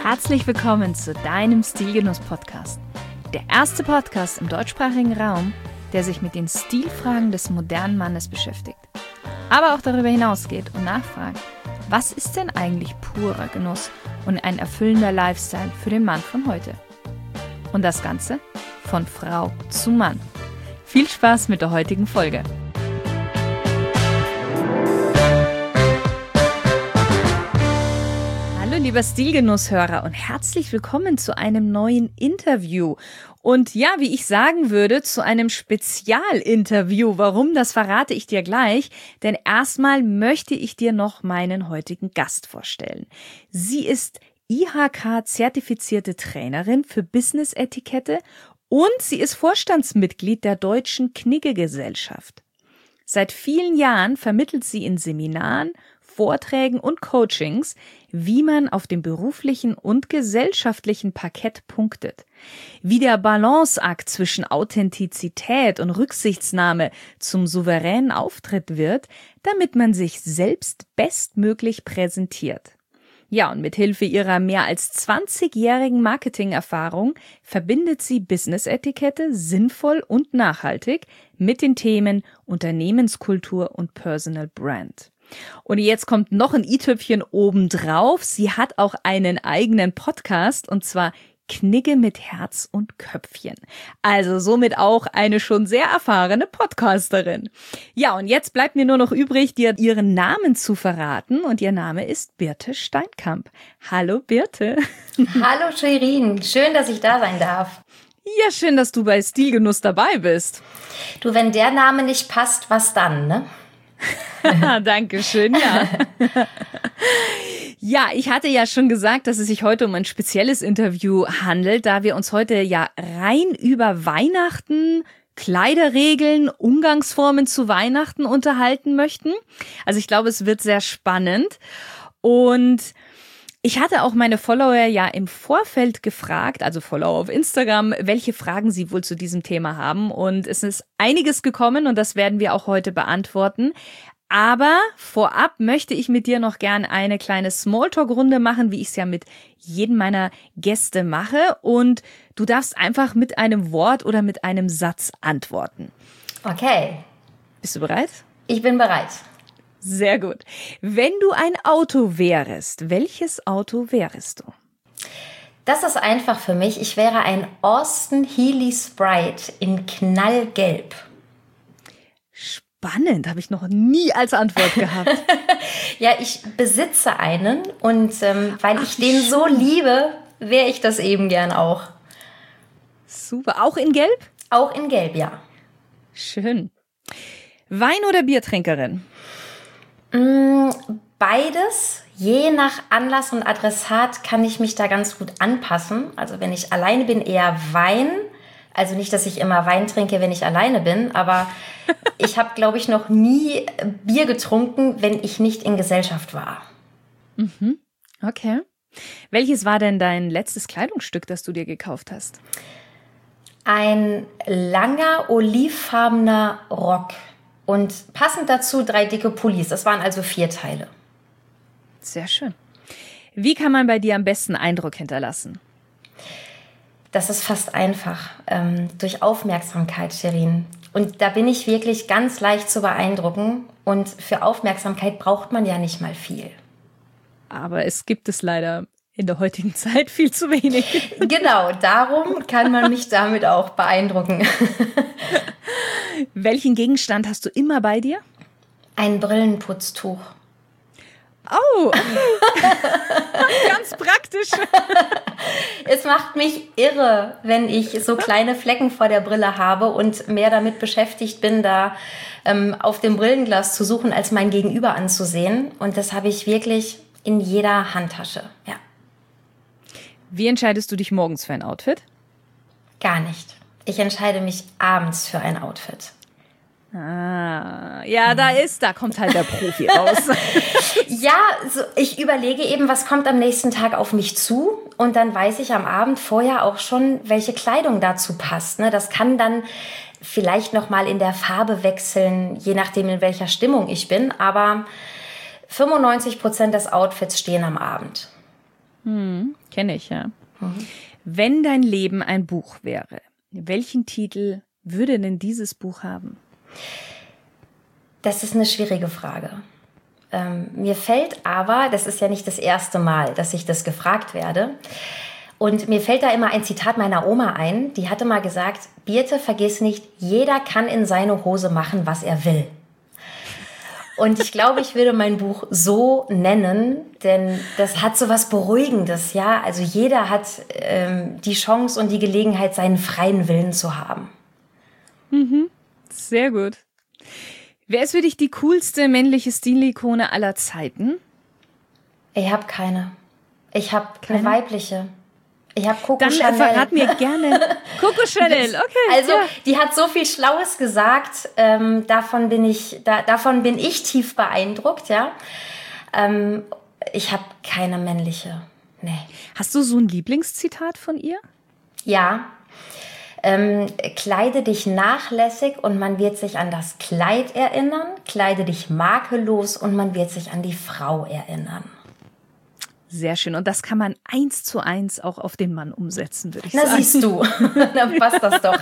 Herzlich willkommen zu deinem Stilgenuss-Podcast. Der erste Podcast im deutschsprachigen Raum, der sich mit den Stilfragen des modernen Mannes beschäftigt. Aber auch darüber hinausgeht und nachfragt, was ist denn eigentlich purer Genuss und ein erfüllender Lifestyle für den Mann von heute? Und das Ganze von Frau zu Mann. Viel Spaß mit der heutigen Folge. Hallo lieber Stilgenusshörer und herzlich willkommen zu einem neuen Interview. Und ja, wie ich sagen würde, zu einem Spezialinterview. Warum, das verrate ich dir gleich. Denn erstmal möchte ich dir noch meinen heutigen Gast vorstellen. Sie ist IHK-zertifizierte Trainerin für Business-Etikette und sie ist Vorstandsmitglied der Deutschen Knigge-Gesellschaft. Seit vielen Jahren vermittelt sie in Seminaren, Vorträgen und Coachings, wie man auf dem beruflichen und gesellschaftlichen Parkett punktet. Wie der Balanceakt zwischen Authentizität und Rücksichtsnahme zum souveränen Auftritt wird, damit man sich selbst bestmöglich präsentiert. Ja, und mit Hilfe ihrer mehr als 20-jährigen Marketingerfahrung verbindet sie Business-Etikette sinnvoll und nachhaltig mit den Themen Unternehmenskultur und Personal Brand. Und jetzt kommt noch ein i-Tüpfchen obendrauf. Sie hat auch einen eigenen Podcast und zwar Knigge mit Herz und Köpfchen. Also somit auch eine schon sehr erfahrene Podcasterin. Ja, und jetzt bleibt mir nur noch übrig, dir ihren Namen zu verraten. Und ihr Name ist Birte Steinkamp. Hallo Birte. Hallo Shirin, schön, dass ich da sein darf. Ja, schön, dass du bei Stilgenuss dabei bist. Du, wenn der Name nicht passt, was dann, ne? Dankeschön, ja. Ja, ich hatte ja schon gesagt, dass es sich heute um ein spezielles Interview handelt, da wir uns heute ja rein über Weihnachten, Kleiderregeln, Umgangsformen zu Weihnachten unterhalten möchten. Also ich glaube, es wird sehr spannend. Und ich hatte auch meine Follower ja im Vorfeld gefragt, also Follower auf Instagram, welche Fragen sie wohl zu diesem Thema haben. Und es ist einiges gekommen und das werden wir auch heute beantworten. Aber vorab möchte ich mit dir noch gern eine kleine Smalltalk-Runde machen, wie ich es ja mit jedem meiner Gäste mache. Und du darfst einfach mit einem Wort oder mit einem Satz antworten. Okay. Bist du bereit? Ich bin bereit. Sehr gut. Wenn du ein Auto wärst, welches Auto wärest du? Das ist einfach für mich. Ich wäre ein Austin Healey Sprite in knallgelb. Spannend, habe ich noch nie als Antwort gehabt. Ja, ich besitze einen und weil ich den so liebe, wäre ich das eben gern auch. Super. Auch in Gelb? Auch in Gelb, ja. Schön. Wein- oder Biertrinkerin? Beides. Je nach Anlass und Adressat kann ich mich da ganz gut anpassen. Also wenn ich alleine bin, eher Wein. Also nicht, dass ich immer Wein trinke, wenn ich alleine bin, aber ich habe, glaube ich, noch nie Bier getrunken, wenn ich nicht in Gesellschaft war. Mhm. Okay. Welches war denn dein letztes Kleidungsstück, das du dir gekauft hast? Ein langer, olivfarbener Rock und passend dazu 3 dicke Pullis. Das waren also 4 Teile. Sehr schön. Wie kann man bei dir am besten Eindruck hinterlassen? Das ist fast einfach. Durch Aufmerksamkeit, Shirin. Und da bin ich wirklich ganz leicht zu beeindrucken. Und für Aufmerksamkeit braucht man ja nicht mal viel. Aber es gibt es leider in der heutigen Zeit viel zu wenig. Genau, darum kann man mich damit auch beeindrucken. Welchen Gegenstand hast du immer bei dir? Ein Brillenputztuch. Oh, ganz praktisch. Es macht mich irre, wenn ich so kleine Flecken vor der Brille habe und mehr damit beschäftigt bin, da auf dem Brillenglas zu suchen, als mein Gegenüber anzusehen. Und das habe ich wirklich in jeder Handtasche, ja. Wie entscheidest du dich morgens für ein Outfit? Gar nicht. Ich entscheide mich abends für ein Outfit. Ah, ja, da kommt halt der Profi raus. Ja, so, ich überlege eben, was kommt am nächsten Tag auf mich zu und dann weiß ich am Abend vorher auch schon, welche Kleidung dazu passt. Ne? Das kann dann vielleicht noch mal in der Farbe wechseln, je nachdem, in welcher Stimmung ich bin, aber 95% des Outfits stehen am Abend. Kenne ich, ja. Wenn dein Leben ein Buch wäre, welchen Titel würde denn dieses Buch haben? Das ist eine schwierige Frage. Mir fällt aber, das ist ja nicht das erste Mal, dass ich das gefragt werde, und mir fällt da immer ein Zitat meiner Oma ein, die hatte mal gesagt, Birte, vergiss nicht, jeder kann in seine Hose machen, was er will. Und ich glaube, ich würde mein Buch so nennen, denn das hat so was Beruhigendes, ja. Also jeder hat die Chance und die Gelegenheit, seinen freien Willen zu haben. Sehr gut. Wer ist für dich die coolste männliche Stilikone aller Zeiten? Ich habe keine. Ich habe eine weibliche. Ich habe Coco Dann Chanel. verrat mir gerne. Coco Chanel, okay. Also, ja. die hat so viel Schlaues gesagt. Davon bin ich tief beeindruckt, ja. Ich habe keine männliche. Nee. Hast du so ein Lieblingszitat von ihr? Ja. Kleide dich nachlässig und man wird sich an das Kleid erinnern. Kleide dich makellos und man wird sich an die Frau erinnern. Sehr schön. Und das kann man 1:1 auch auf den Mann umsetzen, würde ich sagen. Na, siehst du. Dann passt das doch.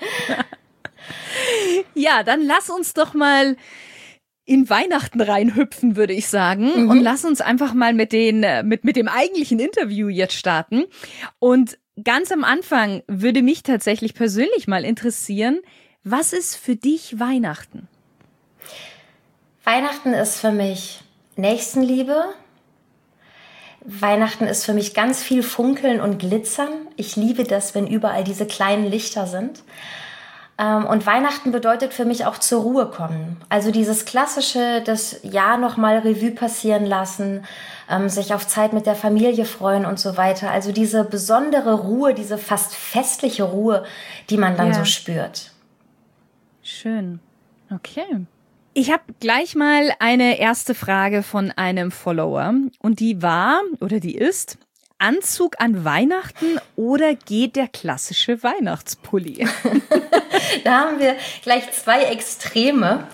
Ja, dann lass uns doch mal in Weihnachten reinhüpfen, würde ich sagen. Und lass uns einfach mal mit dem eigentlichen Interview jetzt starten. Und ganz am Anfang würde mich tatsächlich persönlich mal interessieren, was ist für dich Weihnachten? Weihnachten ist für mich Nächstenliebe. Weihnachten ist für mich ganz viel Funkeln und Glitzern. Ich liebe das, wenn überall diese kleinen Lichter sind. Und Weihnachten bedeutet für mich auch zur Ruhe kommen. Also dieses klassische, das Jahr nochmal Revue passieren lassen, sich auf Zeit mit der Familie freuen und so weiter. Also diese besondere Ruhe, diese fast festliche Ruhe, die man dann so spürt. Schön. Okay. Ich habe gleich mal eine erste Frage von einem Follower und die ist, Anzug an Weihnachten oder geht der klassische Weihnachtspulli? Da haben wir gleich zwei Extreme.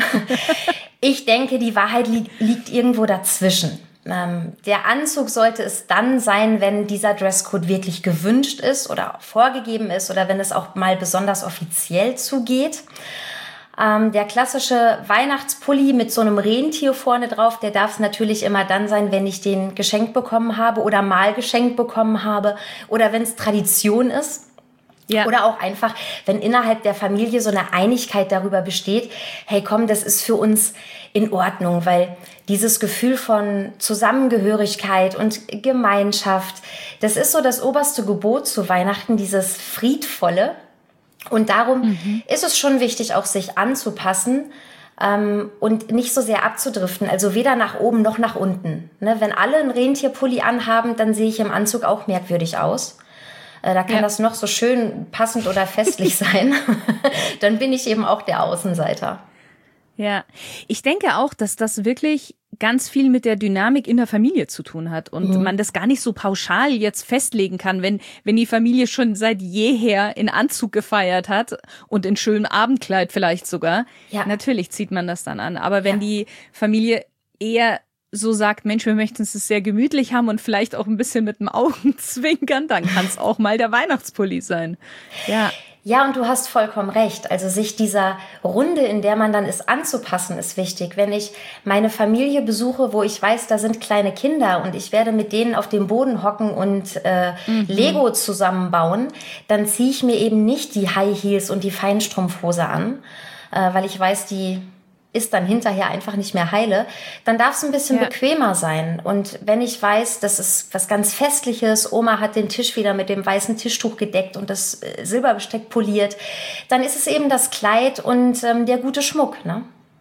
Ich denke, die Wahrheit liegt irgendwo dazwischen. Der Anzug sollte es dann sein, wenn dieser Dresscode wirklich gewünscht ist oder vorgegeben ist oder wenn es auch mal besonders offiziell zugeht. Der klassische Weihnachtspulli mit so einem Rentier vorne drauf, der darf es natürlich immer dann sein, wenn ich den geschenkt bekommen habe oder mal geschenkt bekommen habe oder wenn es Tradition ist. Ja. Oder auch einfach, wenn innerhalb der Familie so eine Einigkeit darüber besteht, hey komm, das ist für uns in Ordnung, weil dieses Gefühl von Zusammengehörigkeit und Gemeinschaft, das ist so das oberste Gebot zu Weihnachten, dieses Friedvolle. Und darum ist es schon wichtig, auch sich anzupassen und nicht so sehr abzudriften, also weder nach oben noch nach unten. Ne? Wenn alle einen Rentierpulli anhaben, dann sehe ich im Anzug auch merkwürdig aus. Da kann das noch so schön passend oder festlich sein. Dann bin ich eben auch der Außenseiter. Ja, ich denke auch, dass das wirklich ganz viel mit der Dynamik in der Familie zu tun hat und man das gar nicht so pauschal jetzt festlegen kann, wenn die Familie schon seit jeher in Anzug gefeiert hat und in schönem Abendkleid vielleicht sogar. Ja. Natürlich zieht man das dann an. Aber wenn die Familie eher so sagt, Mensch, wir möchten es sehr gemütlich haben und vielleicht auch ein bisschen mit dem Augenzwinkern, dann kann es auch mal der Weihnachtspulli sein. Ja. Ja, und du hast vollkommen recht. Also sich dieser Runde, in der man dann ist, anzupassen, ist wichtig. Wenn ich meine Familie besuche, wo ich weiß, da sind kleine Kinder und ich werde mit denen auf dem Boden hocken und Lego zusammenbauen, dann ziehe ich mir eben nicht die High Heels und die Feinstrumpfhose an, weil ich weiß, die ist dann hinterher einfach nicht mehr heile, dann darf es ein bisschen bequemer sein. Und wenn ich weiß, das ist was ganz Festliches, Oma hat den Tisch wieder mit dem weißen Tischtuch gedeckt und das Silberbesteck poliert, dann ist es eben das Kleid und der gute Schmuck, ne?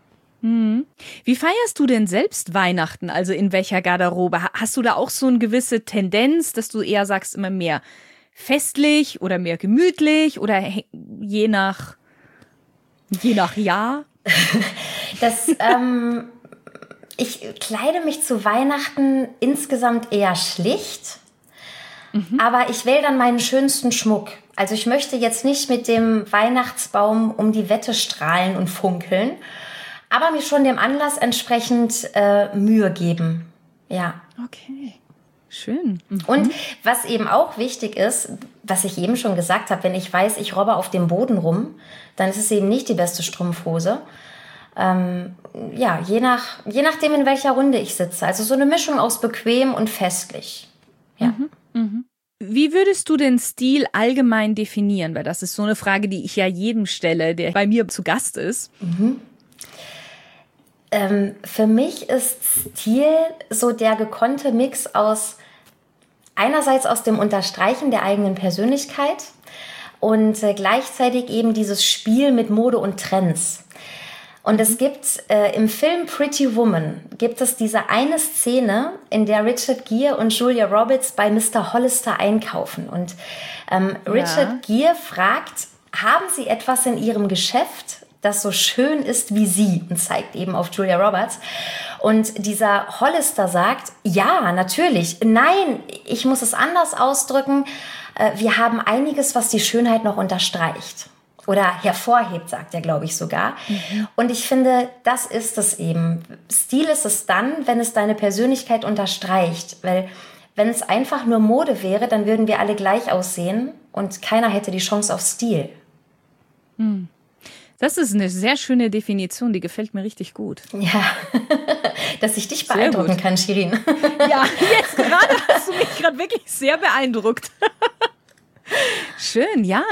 Wie feierst du denn selbst Weihnachten? Also in welcher Garderobe? Hast du da auch so eine gewisse Tendenz, dass du eher sagst, immer mehr festlich oder mehr gemütlich oder je nach Jahr? Ich kleide mich zu Weihnachten insgesamt eher schlicht, aber ich wähle dann meinen schönsten Schmuck. Also ich möchte jetzt nicht mit dem Weihnachtsbaum um die Wette strahlen und funkeln, aber mir schon dem Anlass entsprechend Mühe geben. Ja. Okay. Schön. Und was eben auch wichtig ist, was ich eben schon gesagt habe, wenn ich weiß, ich robbe auf dem Boden rum, dann ist es eben nicht die beste Strumpfhose. Je nachdem, in welcher Runde ich sitze. Also so eine Mischung aus bequem und festlich. Ja. Wie würdest du den Stil allgemein definieren? Weil das ist so eine Frage, die ich ja jedem stelle, der bei mir zu Gast ist. Für mich ist Stil so der gekonnte Mix aus einerseits aus dem Unterstreichen der eigenen Persönlichkeit und gleichzeitig eben dieses Spiel mit Mode und Trends. Und es gibt im Film Pretty Woman gibt es diese eine Szene, in der Richard Gere und Julia Roberts bei Mr. Hollister einkaufen. Und Richard Gere fragt, haben Sie etwas in Ihrem Geschäft, das so schön ist wie Sie? Und zeigt eben auf Julia Roberts. Und dieser Hollister sagt, ja, natürlich. Nein, ich muss es anders ausdrücken. Wir haben einiges, was die Schönheit noch unterstreicht. Oder hervorhebt, sagt er, glaube ich sogar. Und ich finde, das ist es eben. Stil ist es dann, wenn es deine Persönlichkeit unterstreicht. Weil wenn es einfach nur Mode wäre, dann würden wir alle gleich aussehen und keiner hätte die Chance auf Stil. Das ist eine sehr schöne Definition, die gefällt mir richtig gut. Ja, dass ich dich beeindrucken kann, Shirin. Ja, jetzt gerade hast du mich gerade wirklich sehr beeindruckt. Schön, ja.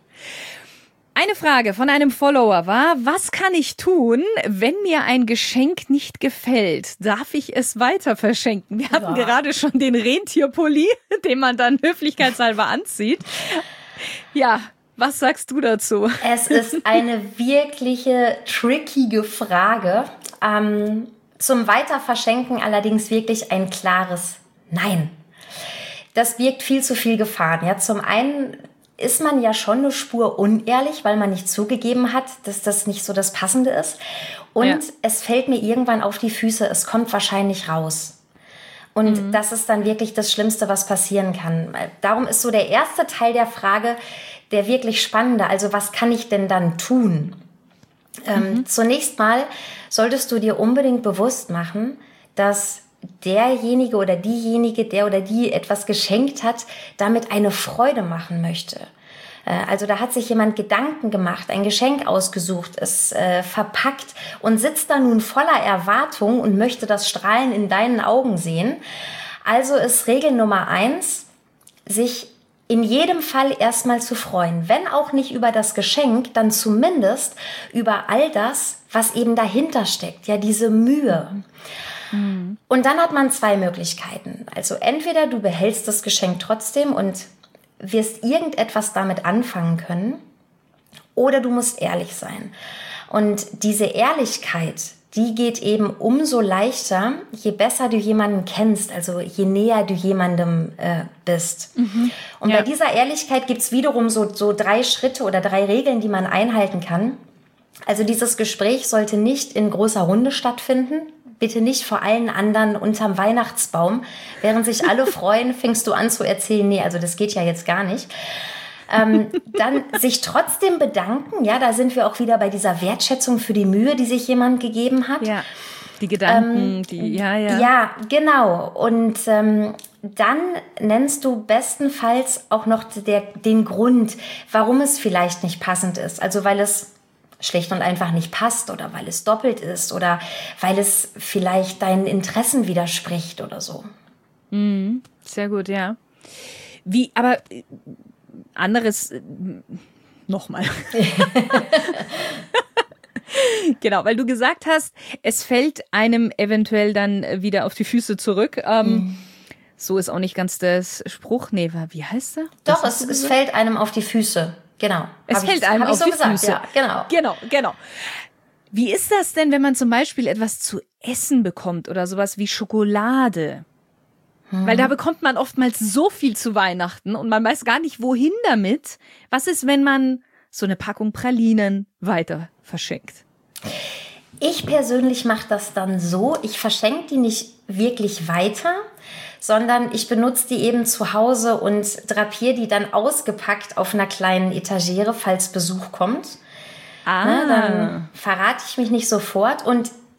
Eine Frage von einem Follower war, was kann ich tun, wenn mir ein Geschenk nicht gefällt? Darf ich es weiter verschenken? Wir hatten gerade schon den Rentierpulli, den man dann höflichkeitshalber anzieht. Ja, was sagst du dazu? Es ist eine wirkliche trickige Frage. Zum Weiterverschenken allerdings wirklich ein klares Nein. Das birgt viel zu viel Gefahren. Ja, zum einen ist man ja schon eine Spur unehrlich, weil man nicht zugegeben hat, dass das nicht so das Passende ist. Und es fällt mir irgendwann auf die Füße, es kommt wahrscheinlich raus. Und das ist dann wirklich das Schlimmste, was passieren kann. Darum ist so der erste Teil der Frage der wirklich spannende. Also was kann ich denn dann tun? Zunächst mal solltest du dir unbedingt bewusst machen, dass derjenige oder diejenige, der oder die etwas geschenkt hat, damit eine Freude machen möchte. Also da hat sich jemand Gedanken gemacht, ein Geschenk ausgesucht, es verpackt und sitzt da nun voller Erwartung und möchte das Strahlen in deinen Augen sehen. Also ist Regel Nummer 1, sich in jedem Fall erstmal zu freuen. Wenn auch nicht über das Geschenk, dann zumindest über all das, was eben dahinter steckt. Ja, diese Mühe. Und dann hat man 2 Möglichkeiten. Also entweder du behältst das Geschenk trotzdem und wirst irgendetwas damit anfangen können, oder du musst ehrlich sein. Und diese Ehrlichkeit, die geht eben umso leichter, je besser du jemanden kennst, also je näher du jemandem bist. Und bei dieser Ehrlichkeit gibt's wiederum so 3 Schritte oder 3 Regeln, die man einhalten kann. Also dieses Gespräch sollte nicht in großer Runde stattfinden. Bitte nicht vor allen anderen unterm Weihnachtsbaum. Während sich alle freuen, fängst du an zu erzählen, nee, also das geht ja jetzt gar nicht. Dann sich trotzdem bedanken, ja, da sind wir auch wieder bei dieser Wertschätzung für die Mühe, die sich jemand gegeben hat. Ja, die Gedanken, Ja, genau. Und dann nennst du bestenfalls auch noch den Grund, warum es vielleicht nicht passend ist. Also weil es schlicht und einfach nicht passt oder weil es doppelt ist oder weil es vielleicht deinen Interessen widerspricht oder so. Sehr gut, ja. Aber anderes, nochmal. Genau, weil du gesagt hast, es fällt einem eventuell dann wieder auf die Füße zurück. So ist auch nicht ganz das Spruch. Nee, wie heißt der? Doch, es fällt einem auf die Füße. Genau. Es fällt einem auf die Füße. Ja, genau. Wie ist das denn, wenn man zum Beispiel etwas zu essen bekommt oder sowas wie Schokolade? Weil da bekommt man oftmals so viel zu Weihnachten und man weiß gar nicht, wohin damit. Was ist, wenn man so eine Packung Pralinen weiter verschenkt? Ich persönlich mache das dann so, ich verschenke die nicht wirklich weiter, sondern ich benutze die eben zu Hause und drapiere die dann ausgepackt auf einer kleinen Etagere, falls Besuch kommt. Dann verrate ich mich nicht sofort und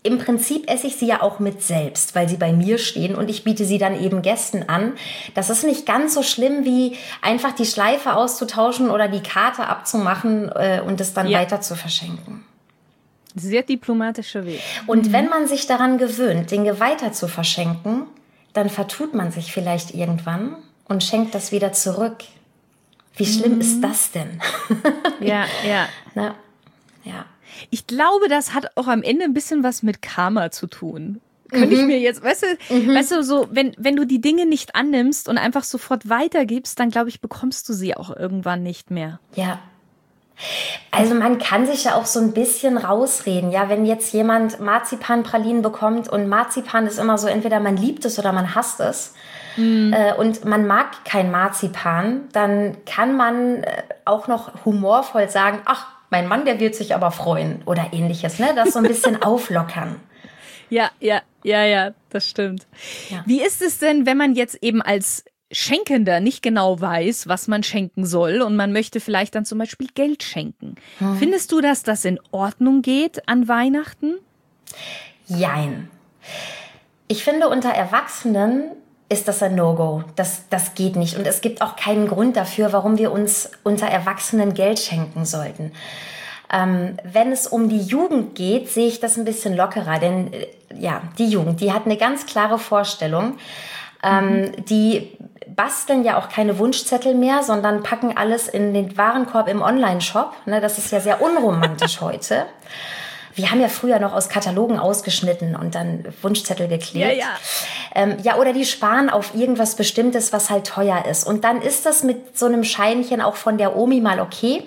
im Prinzip esse ich sie ja auch mit selbst, weil sie bei mir stehen und ich biete sie dann eben Gästen an. Das ist nicht ganz so schlimm, wie einfach die Schleife auszutauschen oder die Karte abzumachen und es dann weiter zu verschenken. Sehr diplomatischer Weg. Und wenn man sich daran gewöhnt, Dinge weiter zu verschenken, dann vertut man sich vielleicht irgendwann und schenkt das wieder zurück. Wie schlimm ist das denn? Ja. Na, ja. Ich glaube, das hat auch am Ende ein bisschen was mit Karma zu tun. Könnte ich mir jetzt, weißt du, so, wenn du die Dinge nicht annimmst und einfach sofort weitergibst, dann glaube ich, bekommst du sie auch irgendwann nicht mehr. Ja. Also man kann sich ja auch so ein bisschen rausreden, ja, wenn jetzt jemand Marzipanpralinen bekommt und Marzipan ist immer so, entweder man liebt es oder man hasst es. Und man mag kein Marzipan, dann kann man auch noch humorvoll sagen, ach, mein Mann, der wird sich aber freuen oder ähnliches, ne? Das so ein bisschen auflockern. Ja, das stimmt. Ja. Wie ist es denn, wenn man jetzt eben als Schenkender nicht genau weiß, was man schenken soll und man möchte vielleicht dann zum Beispiel Geld schenken? Findest du, dass das in Ordnung geht an Weihnachten? Jein. Ich finde, unter Erwachsenen ist das ein No-Go. Das geht nicht. Und es gibt auch keinen Grund dafür, warum wir uns unter Erwachsenen Geld schenken sollten. Wenn es um die Jugend geht, sehe ich das ein bisschen lockerer. Denn die Jugend, die hat eine ganz klare Vorstellung. Die basteln ja auch keine Wunschzettel mehr, sondern packen alles in den Warenkorb im Online-Shop. Ne, das ist ja sehr unromantisch heute. Wir haben ja früher noch aus Katalogen ausgeschnitten und dann Wunschzettel geklebt. Oder die sparen auf irgendwas Bestimmtes, was halt teuer ist. Und dann ist das mit so einem Scheinchen auch von der Omi mal okay.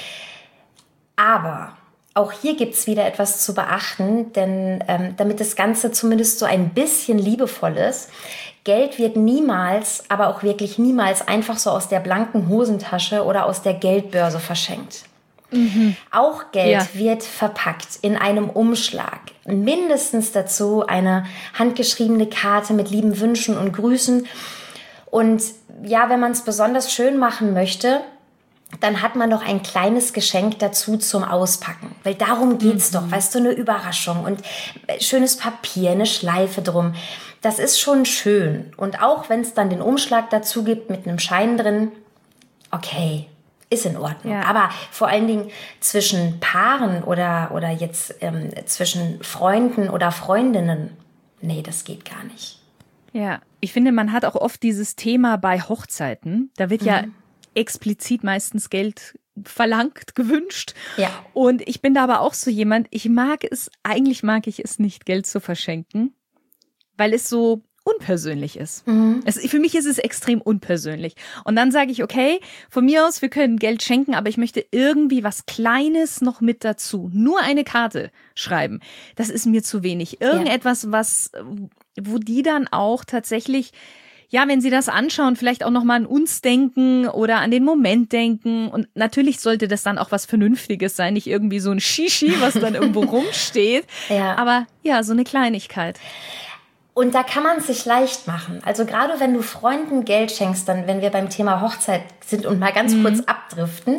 Aber auch hier gibt's wieder etwas zu beachten, denn damit das Ganze zumindest so ein bisschen liebevoll ist, Geld wird niemals, aber auch wirklich niemals einfach so aus der blanken Hosentasche oder aus der Geldbörse verschenkt. Auch Geld wird verpackt in einem Umschlag. Mindestens dazu eine handgeschriebene Karte mit lieben Wünschen und Grüßen. Und ja, wenn man es besonders schön machen möchte, dann hat man noch ein kleines Geschenk dazu zum Auspacken. Weil darum geht's doch, weißt du, eine Überraschung und schönes Papier, eine Schleife drum. Das ist schon schön. Und auch wenn es dann den Umschlag dazu gibt mit einem Schein drin, okay, ist in Ordnung. Ja. Aber vor allen Dingen zwischen Paaren oder jetzt zwischen Freunden oder Freundinnen, nee, das geht gar nicht. Ja, ich finde, man hat auch oft dieses Thema bei Hochzeiten. Da wird ja explizit meistens Geld verlangt, gewünscht. Ja. Und ich bin da aber auch so jemand, eigentlich mag ich es nicht, Geld zu verschenken, weil es so unpersönlich ist. Für mich ist es extrem unpersönlich. Und dann sage ich, okay, von mir aus, wir können Geld schenken, aber ich möchte irgendwie was Kleines noch mit dazu. Nur eine Karte schreiben. Das ist mir zu wenig. Irgendetwas, wo die dann auch tatsächlich, ja, wenn sie das anschauen, vielleicht auch nochmal an uns denken oder an den Moment denken. Und natürlich sollte das dann auch was Vernünftiges sein, nicht irgendwie so ein Shishi, was dann irgendwo rumsteht. Ja. Aber ja, so eine Kleinigkeit. Und da kann man es sich leicht machen. Also gerade wenn du Freunden Geld schenkst, dann, wenn wir beim Thema Hochzeit sind und mal ganz kurz abdriften,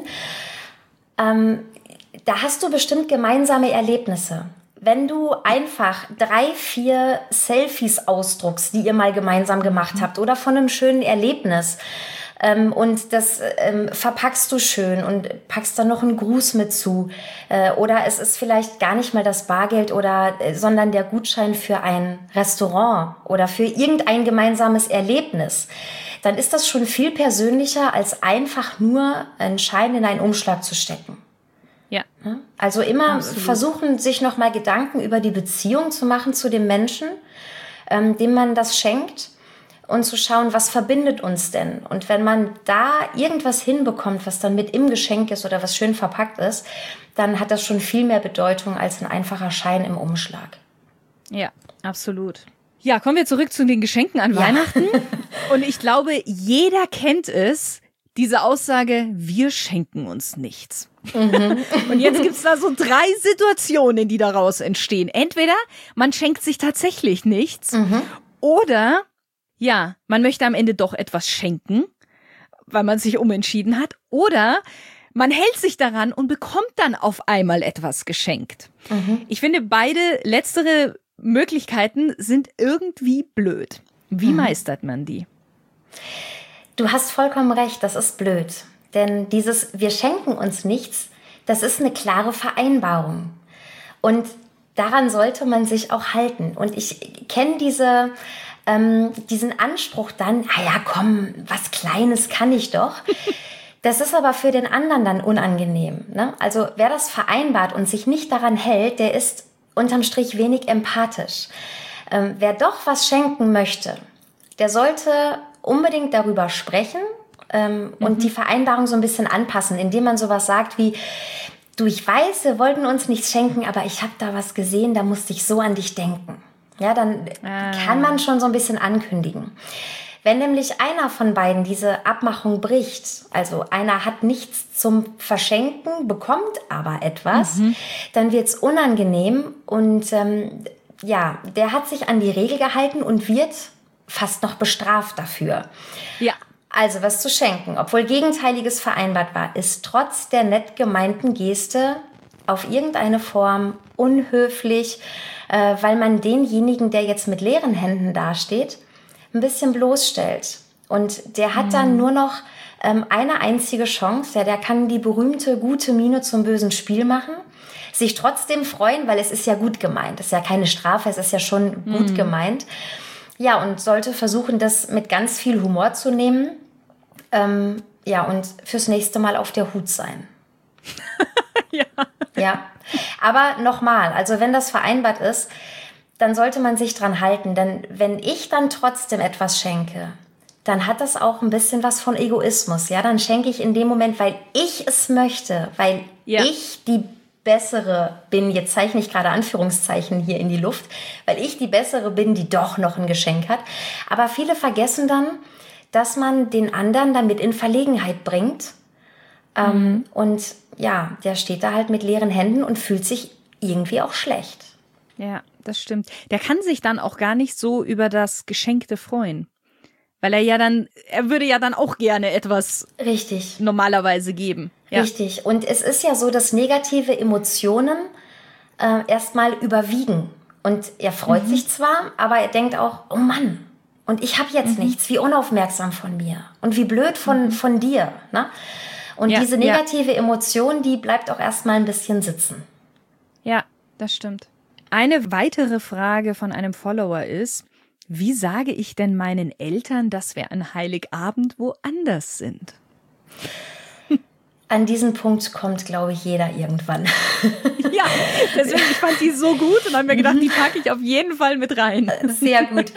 da hast du bestimmt gemeinsame Erlebnisse. Wenn du einfach 3, 4 Selfies ausdruckst, die ihr mal gemeinsam gemacht habt oder von einem schönen Erlebnis, und das verpackst du schön und packst dann noch einen Gruß mit zu. Oder es ist vielleicht gar nicht mal das Bargeld sondern der Gutschein für ein Restaurant oder für irgendein gemeinsames Erlebnis. Dann ist das schon viel persönlicher, als einfach nur einen Schein in einen Umschlag zu stecken. Ja. Also immer versuchen, sich nochmal Gedanken über die Beziehung zu machen zu dem Menschen, dem man das schenkt. Und zu schauen, was verbindet uns denn? Und wenn man da irgendwas hinbekommt, was dann mit im Geschenk ist oder was schön verpackt ist, dann hat das schon viel mehr Bedeutung als ein einfacher Schein im Umschlag. Ja, absolut. Ja, kommen wir zurück zu den Geschenken an Weihnachten. Und ich glaube, jeder kennt es, diese Aussage, wir schenken uns nichts. Und jetzt gibt's da so 3 Situationen, die daraus entstehen. Entweder man schenkt sich tatsächlich nichts oder ja, man möchte am Ende doch etwas schenken, weil man sich umentschieden hat. Oder man hält sich daran und bekommt dann auf einmal etwas geschenkt. Ich finde, beide letztere Möglichkeiten sind irgendwie blöd. Wie meistert man die? Du hast vollkommen recht, das ist blöd. Denn dieses Wir schenken uns nichts, das ist eine klare Vereinbarung. Und daran sollte man sich auch halten. Und ich kenne diesen Anspruch dann, ja komm, was Kleines kann ich doch. Das ist aber für den anderen dann unangenehm. Ne? Also wer das vereinbart und sich nicht daran hält, der ist unterm Strich wenig empathisch. Wer doch was schenken möchte, der sollte unbedingt darüber sprechen und die Vereinbarung so ein bisschen anpassen, indem man sowas sagt wie, du, ich weiß, wir wollten uns nichts schenken, aber ich habe da was gesehen, da musste ich so an dich denken. Ja, dann kann man schon so ein bisschen ankündigen. Wenn nämlich einer von beiden diese Abmachung bricht, also einer hat nichts zum Verschenken, bekommt aber etwas, dann wird's unangenehm und der hat sich an die Regel gehalten und wird fast noch bestraft dafür. Ja. Also was zu schenken, obwohl Gegenteiliges vereinbart war, ist trotz der nett gemeinten Geste auf irgendeine Form unhöflich, weil man denjenigen, der jetzt mit leeren Händen dasteht, ein bisschen bloßstellt. Und der hat dann nur noch eine einzige Chance, der kann die berühmte gute Miene zum bösen Spiel machen, sich trotzdem freuen, weil es ist ja gut gemeint. Es ist ja keine Strafe, es ist ja schon gut gemeint. Ja, und sollte versuchen, das mit ganz viel Humor zu nehmen. Und fürs nächste Mal auf der Hut sein. Ja. Aber nochmal, also wenn das vereinbart ist, dann sollte man sich dran halten. Denn wenn ich dann trotzdem etwas schenke, dann hat das auch ein bisschen was von Egoismus. Ja, dann schenke ich in dem Moment, weil ich es möchte, weil ich die Bessere bin, jetzt zeichne ich gerade Anführungszeichen hier in die Luft, weil ich die Bessere bin, die doch noch ein Geschenk hat. Aber viele vergessen dann, dass man den anderen damit in Verlegenheit bringt. Und ja, der steht da halt mit leeren Händen und fühlt sich irgendwie auch schlecht. Ja, das stimmt. Der kann sich dann auch gar nicht so über das Geschenkte freuen. Weil er würde ja dann auch gerne etwas Richtig. Normalerweise geben. Ja. Richtig. Und es ist ja so, dass negative Emotionen erstmal überwiegen. Und er freut sich zwar, aber er denkt auch, oh Mann, und ich habe jetzt nichts, wie unaufmerksam von mir und wie blöd von dir. Ne? Und diese negative Emotion, die bleibt auch erstmal ein bisschen sitzen. Ja, das stimmt. Eine weitere Frage von einem Follower ist, wie sage ich denn meinen Eltern, dass wir an Heiligabend woanders sind? An diesen Punkt kommt, glaube ich, jeder irgendwann. Ja, deswegen, ich fand die so gut und habe mir gedacht, die packe ich auf jeden Fall mit rein. Sehr gut.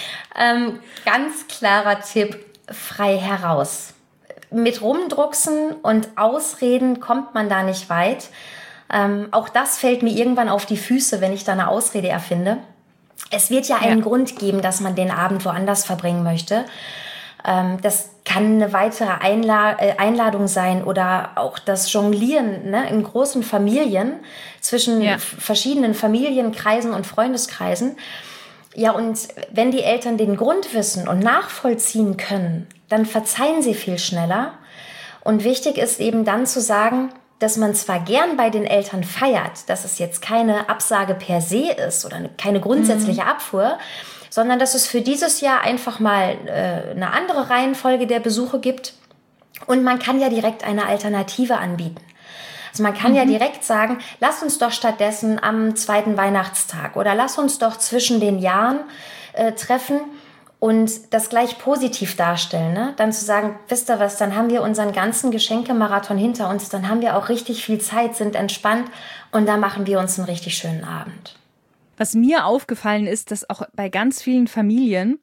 Ganz klarer Tipp, frei heraus. Mit Rumdrucksen und Ausreden kommt man da nicht weit. Auch das fällt mir irgendwann auf die Füße, wenn ich da eine Ausrede erfinde. Es wird ja einen Grund geben, dass man den Abend woanders verbringen möchte. Das kann eine weitere Einladung sein oder auch das Jonglieren, ne, in großen Familien zwischen verschiedenen Familienkreisen und Freundeskreisen. Ja, und wenn die Eltern den Grund wissen und nachvollziehen können, dann verzeihen sie viel schneller. Und wichtig ist eben dann zu sagen, dass man zwar gern bei den Eltern feiert, dass es jetzt keine Absage per se ist oder keine grundsätzliche Abfuhr, sondern dass es für dieses Jahr einfach mal eine andere Reihenfolge der Besuche gibt. Und man kann ja direkt eine Alternative anbieten. Also man kann ja direkt sagen, lass uns doch stattdessen am 2. Weihnachtstag oder lass uns doch zwischen den Jahren treffen und das gleich positiv darstellen. Ne? Dann zu sagen, wisst ihr was, dann haben wir unseren ganzen Geschenkemarathon hinter uns, dann haben wir auch richtig viel Zeit, sind entspannt und dann machen wir uns einen richtig schönen Abend. Was mir aufgefallen ist, dass auch bei ganz vielen Familien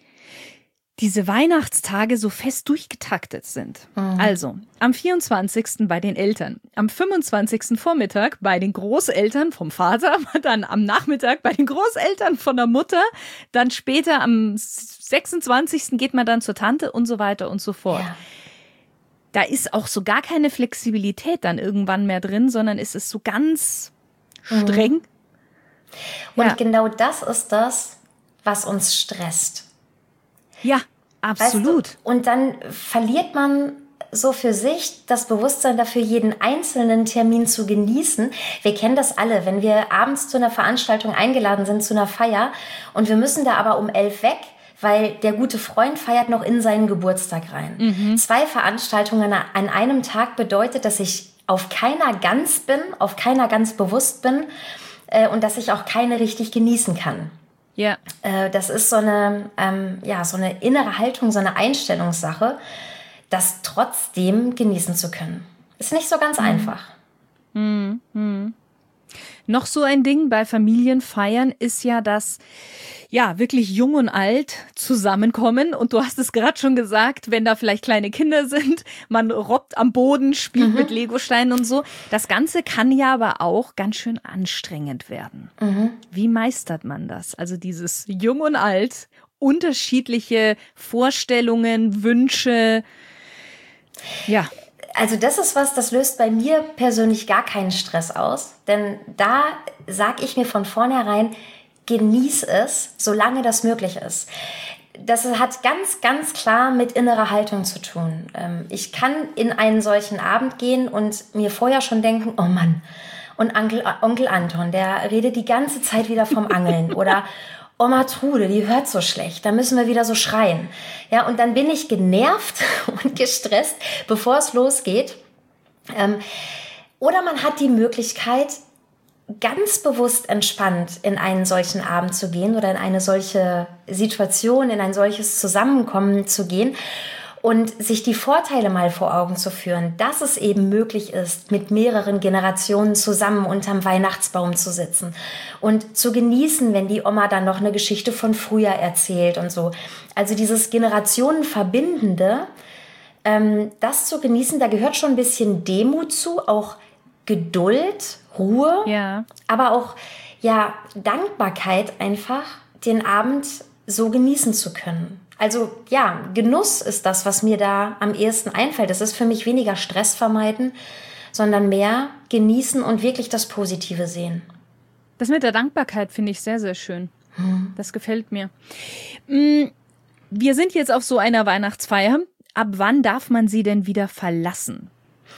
diese Weihnachtstage so fest durchgetaktet sind. Also, am 24. bei den Eltern, am 25. Vormittag bei den Großeltern vom Vater, dann am Nachmittag bei den Großeltern von der Mutter, dann später am 26. geht man dann zur Tante und so weiter und so fort. Ja. Da ist auch so gar keine Flexibilität dann irgendwann mehr drin, sondern es ist so ganz streng. Und genau das ist das, was uns stresst. Ja, absolut. Weißt du, und dann verliert man so für sich das Bewusstsein dafür, jeden einzelnen Termin zu genießen. Wir kennen das alle, wenn wir abends zu einer Veranstaltung eingeladen sind, zu einer Feier und wir müssen da aber um 11 weg, weil der gute Freund feiert noch in seinen Geburtstag rein. 2 Veranstaltungen an einem Tag bedeutet, dass ich auf keiner ganz bin, auf keiner ganz bewusst bin und dass ich auch keine richtig genießen kann. Ja. Das ist so eine innere Haltung, so eine Einstellungssache, das trotzdem genießen zu können. Ist nicht so ganz einfach. Noch so ein Ding bei Familienfeiern ist ja, dass wirklich jung und alt zusammenkommen. Und du hast es gerade schon gesagt, wenn da vielleicht kleine Kinder sind, man robbt am Boden, spielt mit Legosteinen und so. Das Ganze kann ja aber auch ganz schön anstrengend werden. Wie meistert man das? Also dieses jung und alt, unterschiedliche Vorstellungen, Wünsche. Ja. Also das ist was, das löst bei mir persönlich gar keinen Stress aus. Denn da sage ich mir von vornherein, genieß es, solange das möglich ist. Das hat ganz, ganz klar mit innerer Haltung zu tun. Ich kann in einen solchen Abend gehen und mir vorher schon denken, oh Mann, und Onkel Anton, der redet die ganze Zeit wieder vom Angeln. Oder Oma Trude, die hört so schlecht, da müssen wir wieder so schreien. Ja, und dann bin ich genervt und gestresst, bevor es losgeht. Oder man hat die Möglichkeit, ganz bewusst entspannt in einen solchen Abend zu gehen oder in eine solche Situation, in ein solches Zusammenkommen zu gehen und sich die Vorteile mal vor Augen zu führen, dass es eben möglich ist, mit mehreren Generationen zusammen unterm Weihnachtsbaum zu sitzen und zu genießen, wenn die Oma dann noch eine Geschichte von früher erzählt und so. Also dieses Generationenverbindende, das zu genießen, da gehört schon ein bisschen Demut zu, auch Geduld, Ruhe, aber auch Dankbarkeit einfach, den Abend so genießen zu können. Also Genuss ist das, was mir da am ehesten einfällt. Es ist für mich weniger Stress vermeiden, sondern mehr genießen und wirklich das Positive sehen. Das mit der Dankbarkeit finde ich sehr, sehr schön. Das gefällt mir. Wir sind jetzt auf so einer Weihnachtsfeier. Ab wann darf man sie denn wieder verlassen?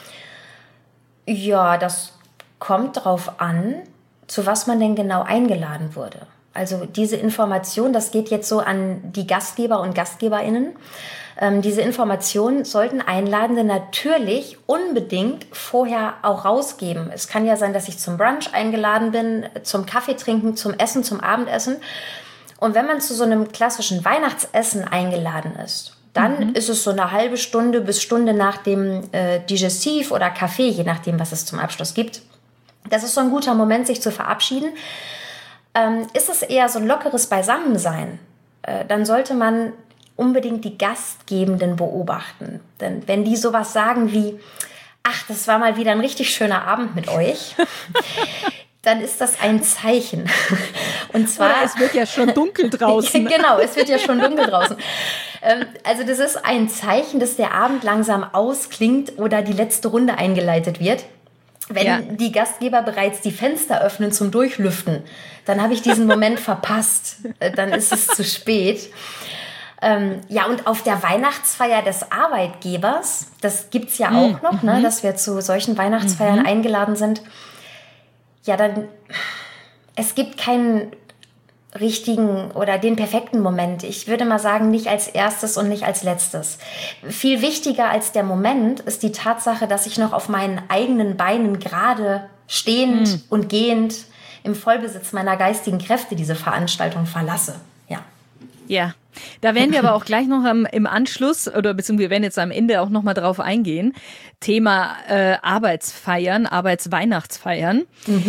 Ja, das kommt drauf an, zu was man denn genau eingeladen wurde. Also diese Information, das geht jetzt so an die Gastgeber und GastgeberInnen. Diese Informationen sollten Einladende natürlich unbedingt vorher auch rausgeben. Es kann ja sein, dass ich zum Brunch eingeladen bin, zum Kaffee trinken, zum Essen, zum Abendessen. Und wenn man zu so einem klassischen Weihnachtsessen eingeladen ist, dann ist es so eine halbe Stunde bis Stunde nach dem Digestif oder Kaffee, je nachdem, was es zum Abschluss gibt. Das ist so ein guter Moment, sich zu verabschieden. Ist es eher so ein lockeres Beisammensein, dann sollte man unbedingt die Gastgebenden beobachten. Denn wenn die sowas sagen wie, ach, das war mal wieder ein richtig schöner Abend mit euch, dann ist das ein Zeichen. Und zwar, oder es wird ja schon dunkel draußen. Genau, es wird ja schon dunkel draußen. Also das ist ein Zeichen, dass der Abend langsam ausklingt oder die letzte Runde eingeleitet wird. Wenn die Gastgeber bereits die Fenster öffnen zum Durchlüften, dann habe ich diesen Moment verpasst. Dann ist es zu spät. Und auf der Weihnachtsfeier des Arbeitgebers, das gibt's ja auch noch, ne, dass wir zu solchen Weihnachtsfeiern eingeladen sind. Ja, dann, es gibt keinen richtigen oder den perfekten Moment. Ich würde mal sagen, nicht als erstes und nicht als letztes. Viel wichtiger als der Moment ist die Tatsache, dass ich noch auf meinen eigenen Beinen gerade stehend und gehend im Vollbesitz meiner geistigen Kräfte diese Veranstaltung verlasse. Ja, da werden wir aber auch gleich noch im Anschluss oder beziehungsweise wir werden jetzt am Ende auch noch mal drauf eingehen. Thema Arbeitsfeiern, Arbeitsweihnachtsfeiern.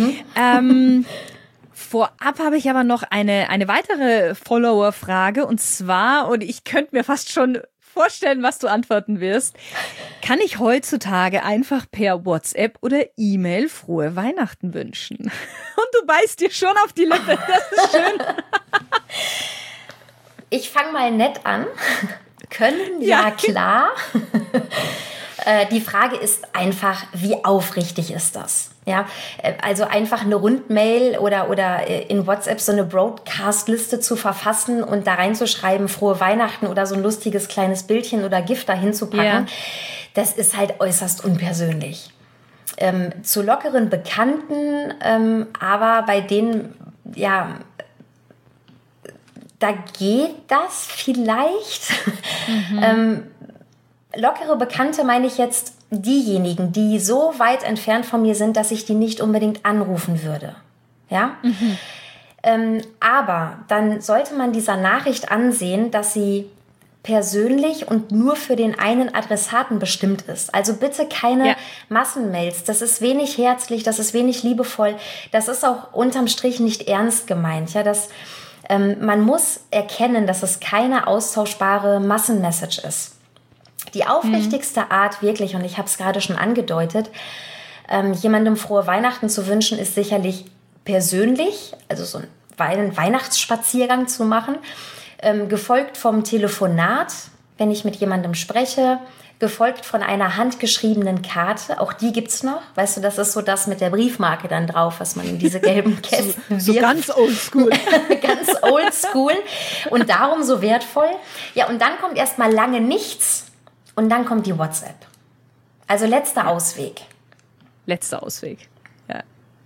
Vorab habe ich aber noch eine weitere Follower-Frage und zwar, und ich könnte mir fast schon vorstellen, was du antworten wirst, kann ich heutzutage einfach per WhatsApp oder E-Mail frohe Weihnachten wünschen? Und du beißt dir schon auf die Lippe, das ist schön. Ich fange mal nett an. Können, ja klar. Die Frage ist einfach, wie aufrichtig ist das? Ja, also einfach eine Rundmail oder in WhatsApp so eine Broadcast-Liste zu verfassen und da reinzuschreiben, frohe Weihnachten oder so ein lustiges kleines Bildchen oder Gift dahin zu packen, das ist halt äußerst unpersönlich. Zu lockeren Bekannten, aber bei denen, ja, da geht das vielleicht. Lockere Bekannte meine ich jetzt diejenigen, die so weit entfernt von mir sind, dass ich die nicht unbedingt anrufen würde. Ja? Aber dann sollte man dieser Nachricht ansehen, dass sie persönlich und nur für den einen Adressaten bestimmt ist. Also bitte keine Massenmails. Das ist wenig herzlich, das ist wenig liebevoll. Das ist auch unterm Strich nicht ernst gemeint. Ja, man muss erkennen, dass es keine austauschbare Massenmessage ist. Die aufrichtigste Art wirklich, und ich habe es gerade schon angedeutet, jemandem frohe Weihnachten zu wünschen, ist sicherlich persönlich, also so einen Weihnachtsspaziergang zu machen, gefolgt vom Telefonat, wenn ich mit jemandem spreche, gefolgt von einer handgeschriebenen Karte. Auch die gibt's noch. Weißt du, das ist so das mit der Briefmarke dann drauf, was man in diese gelben Kästen wirft. So ganz oldschool. Ganz oldschool und darum so wertvoll. Ja, und dann kommt erst mal lange nichts und dann kommt die WhatsApp. Also letzter Ausweg. Letzter Ausweg, ja.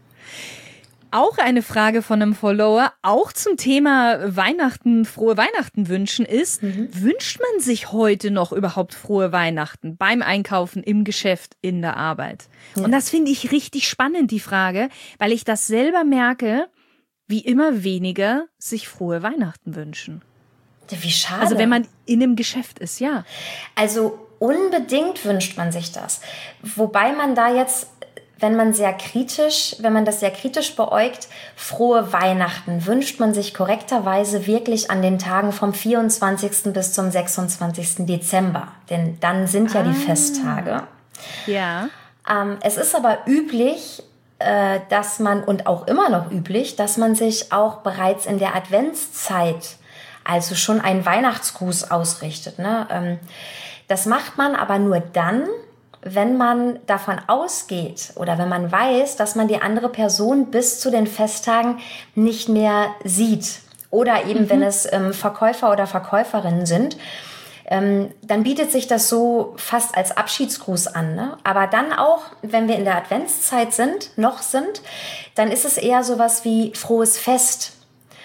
Auch eine Frage von einem Follower, auch zum Thema Weihnachten, frohe Weihnachten wünschen ist, wünscht man sich heute noch überhaupt frohe Weihnachten beim Einkaufen, im Geschäft, in der Arbeit? Ja. Und das finde ich richtig spannend, die Frage, weil ich das selber merke, wie immer weniger sich frohe Weihnachten wünschen. Wie schade. Also wenn man in einem Geschäft ist, ja. Also unbedingt wünscht man sich das. Wobei man da jetzt, wenn man das sehr kritisch beäugt, frohe Weihnachten wünscht man sich korrekterweise wirklich an den Tagen vom 24. bis zum 26. Dezember. Denn dann sind ja die Festtage. Ja. Es ist aber üblich, dass man, und auch immer noch üblich, dass man sich auch bereits in der Adventszeit, also schon einen Weihnachtsgruß ausrichtet. Ne? Das macht man aber nur dann, wenn man davon ausgeht oder wenn man weiß, dass man die andere Person bis zu den Festtagen nicht mehr sieht. Oder eben, wenn es Verkäufer oder Verkäuferinnen sind, dann bietet sich das so fast als Abschiedsgruß an. Ne? Aber dann auch, wenn wir in der Adventszeit sind, dann ist es eher sowas wie frohes Fest.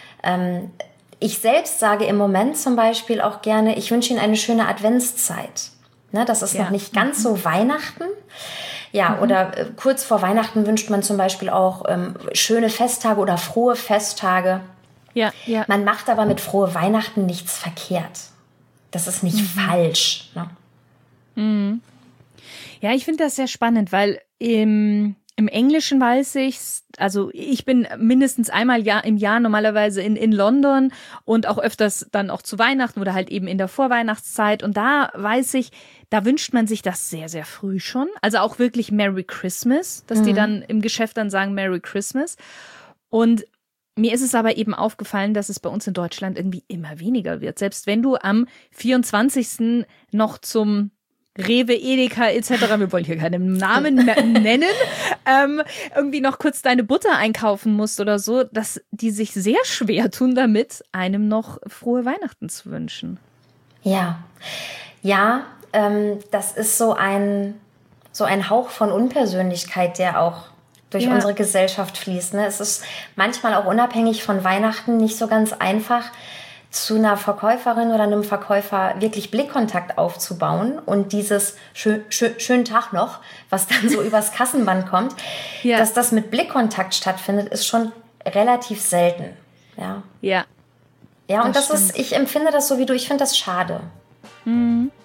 Ich selbst sage im Moment zum Beispiel auch gerne, ich wünsche Ihnen eine schöne Adventszeit. Ne, das ist noch nicht ganz so Weihnachten. Ja, oder kurz vor Weihnachten wünscht man zum Beispiel auch schöne Festtage oder frohe Festtage. Ja. Man macht aber mit frohe Weihnachten nichts verkehrt. Das ist nicht falsch. Ne? Ja, ich finde das sehr spannend, weil im Englischen weiß ich, also ich bin mindestens einmal im Jahr normalerweise in London und auch öfters dann auch zu Weihnachten oder halt eben in der Vorweihnachtszeit. Und da weiß ich, da wünscht man sich das sehr, sehr früh schon. Also auch wirklich Merry Christmas, dass die dann im Geschäft dann sagen Merry Christmas. Und mir ist es aber eben aufgefallen, dass es bei uns in Deutschland irgendwie immer weniger wird. Selbst wenn du am 24. noch zum Rewe, Edeka etc., wir wollen hier keinen Namen nennen, irgendwie noch kurz deine Butter einkaufen musst oder so, dass die sich sehr schwer tun damit, einem noch frohe Weihnachten zu wünschen. Ja, das ist so ein Hauch von Unpersönlichkeit, der auch durch unsere Gesellschaft fließt. Ne? Es ist manchmal auch unabhängig von Weihnachten nicht so ganz einfach, zu einer Verkäuferin oder einem Verkäufer wirklich Blickkontakt aufzubauen und dieses schönen Tag noch, was dann so übers Kassenband kommt, dass das mit Blickkontakt stattfindet, ist schon relativ selten. Ja, und ich empfinde das so wie du, ich finde das schade. Mhm.